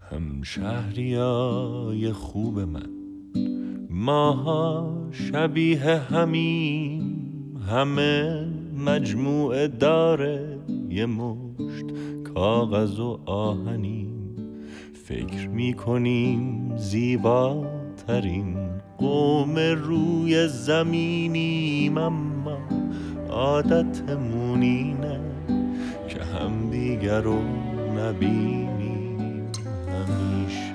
همشهریای خوب من، ماها شبیه همیم، همه مجموعه داره یه مشت کاغذ و آهنیم. فکر میکنیم زیباترین قوم روی زمینیم، اما عادتمون اینه که همدیگر رو نبینیم همیشه.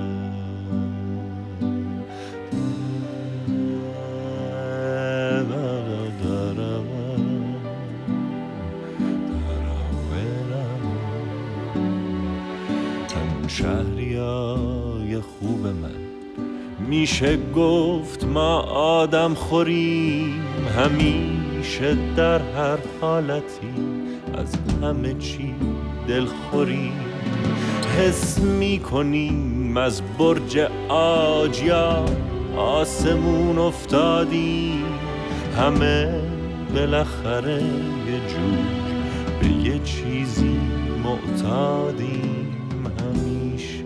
شهریای خوب من، میشه گفت ما آدم خوریم، همیشه در هر حالتی از همه چی دلخوریم. حس میکنیم از برج عاج یا آسمون افتادیم، همه بالاخره یه جور به یه چیزی معتادیم همیشه.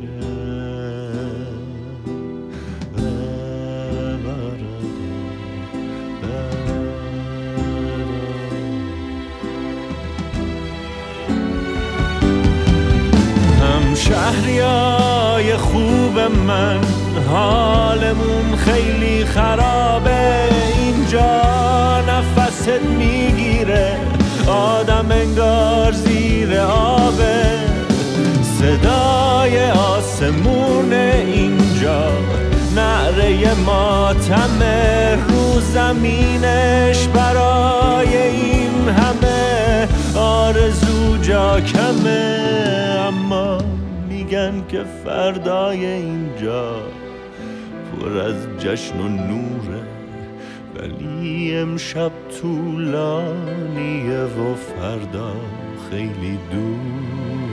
شهریای خوب من، حالمون خیلی خرابه اینجا، نفست میگیره آدم انگار زیر آبه، صدای آسمون اینجا نعره ماتمه، رو زمینش برای این همه آرزو جا کمه، اما میگن که فردای اینجا پر از جشن و نوره، ولی امشب طولانیه و فردا خیلی دوره.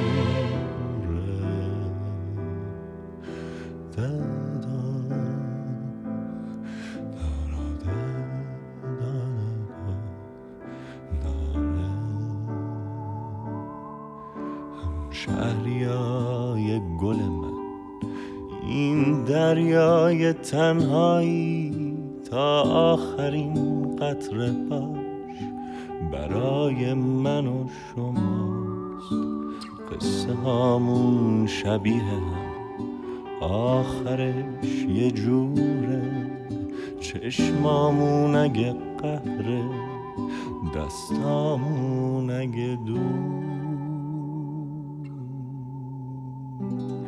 شهریای گل من، این دریای تنهایی تا آخرین قطره هاش برای من و شماست. قصه هامون شبیه هم، آخرش یه جوره، چشمامون اگه قهره، دستامون اگه دور.